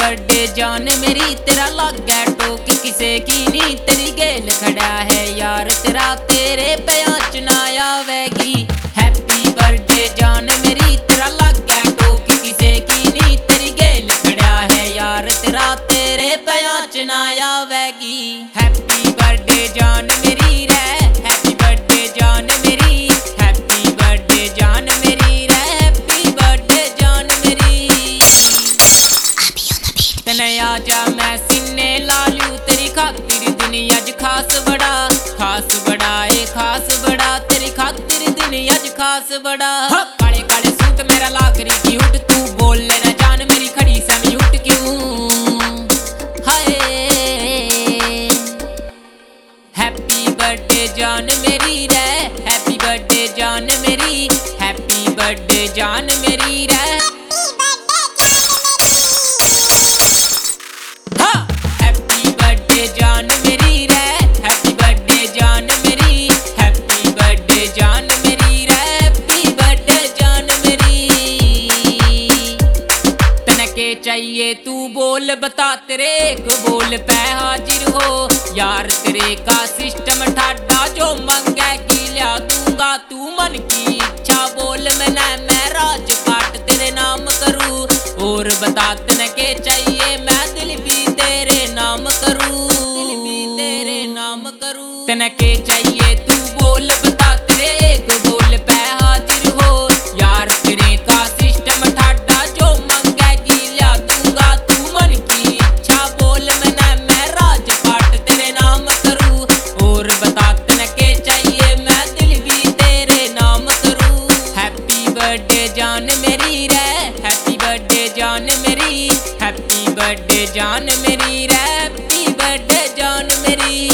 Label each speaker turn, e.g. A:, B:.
A: Birthday जान मेरी, तेरा लग गया टोक किसे की नी, तेरी गेल खड़ा है यार तेरा, तेरे पे आँचना आवेगी। हैप्पी बर्थडे जान मेरी, तेरा लग गया टोक किसे की नी, तेरी गेल खड़ा है यार तेरा, तेरे पे आँचना आवेगी। हैप्पी बर्थडे जान मेरी रे, हैप्पी बर्थडे जान मेरी, हैप्पी बर्थडे जान मेरी रे, हैप्पी बर्थडे जान मेरी। तने आजा मैं सीने ला लूं, तेरी खातिर दिन अज खास बड़ा, खास बड़ा ए खास बड़ा, तेरी खातिर दिन अज खास बड़ा। काले काले सूट मेरा लाग रही की उठ, तू बोल लेना जान मेरी खड़ी समी उठ क्यों। हाय हैप्पी बर्थडे जान मेरी रे, हैप्पी बर्थडे जान मेरी, हैप्पी बर्थडे जान मेरी रे। हैप्पी बर्थडे जान मेरी रे, हैप्पी बर्थडे जान मेरी, हैप्पी बर्थडे जान मेरी रे, हैप्पी बर्थडे जान मेरी। तने के चाहिए तू बोल बता, तेरे एक बोल पे हाजिर हो यार, तेरे का सिस्टम ठाडा, जो मंगे की लिया दूंगा, तू मन की इच्छा बोल मैं राजपाट तेरे नाम करूँ। और बता तने के चाहिए, मैं दिल भी तेरे नाम करूँ, दिल भी तेरे नाम करूँ। तने के चाहिए तू बोल बता, तेरे एक बोल पे हाजिर हो यार, तेरे का सिस्टम ठाडा, जो मंगे की लिया दूंगा, तू मन की इच्छा बोल मैं राजपाट तेरे नाम करूँ। और बता तने के चाहिए, मैं दिल भी तेरे नाम करूँ। हैप्पी बर्थडे जान मेरी रे, हैप्पी बर्थडे जान मेरी, हैप्पी बर्थडे जान मेरी रे, हैप्पी बर्थडे जान मेरी।